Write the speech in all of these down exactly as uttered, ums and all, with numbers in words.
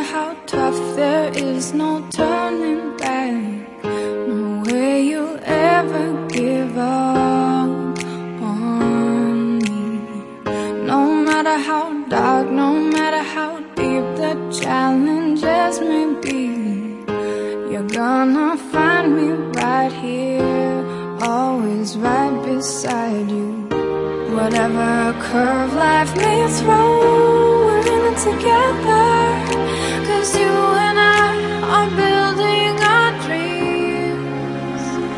how tough, there is no turning back. No way you'll ever give up on me. No matter how dark, no matter how deep the challenges may be, you're gonna find me right here, always right beside you. Whatever curve life may throw, we're in it together, 'cause you and I are building our dreams.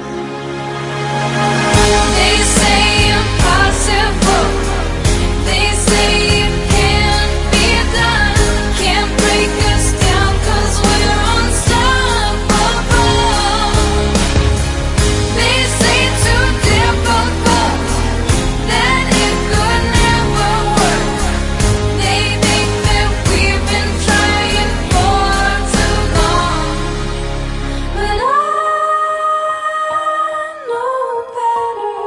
They say impossible, they say it can't be done, can't break us down 'cause we're unstoppable. They say too difficult, that it could never work. They think that we've been trying for too long, but I know better.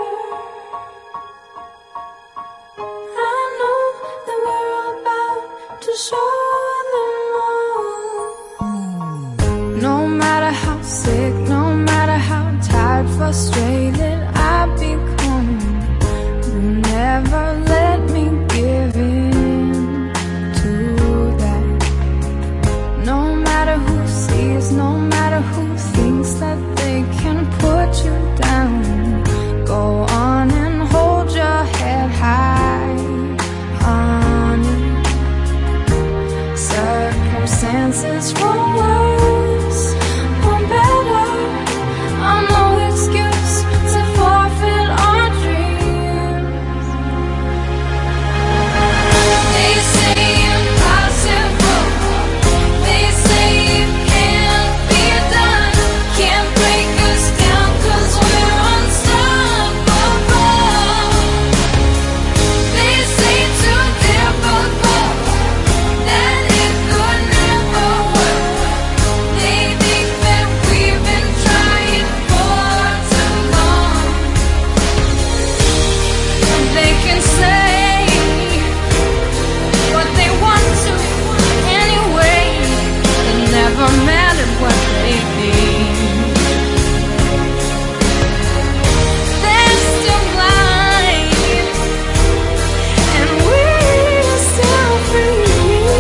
I know that we're about to show them all. No matter how sick, no matter how tired, frustrated I become, you never let me give in to that. No matter who sees, no matter who thinks that they can put you down, go on and hold your head high, honey. Circumstances for worse or better are no excuse to forfeit our dreams. They say impossible, they say it can't be done, can't break us down 'cause we're unstoppable. They say too difficult, that it could never work. They think that we've been trying for too long. They can say what they want to anyway, it never mattered what they think. They're still blind, and we're still free.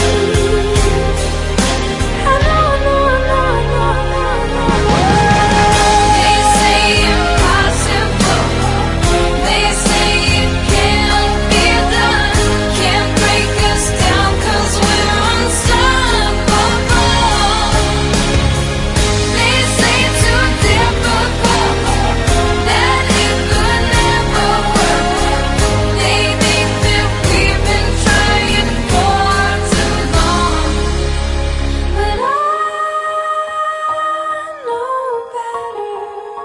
I know, I know, I know, I know, I know. They say impossible, they say it can't be done, can't break us down 'cause we're unstoppable. They say too difficult, that it could never work. They think that we've been trying for too long, but I know better.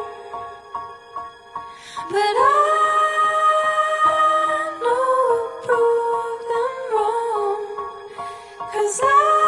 But I know we'll prove them wrong, 'cause I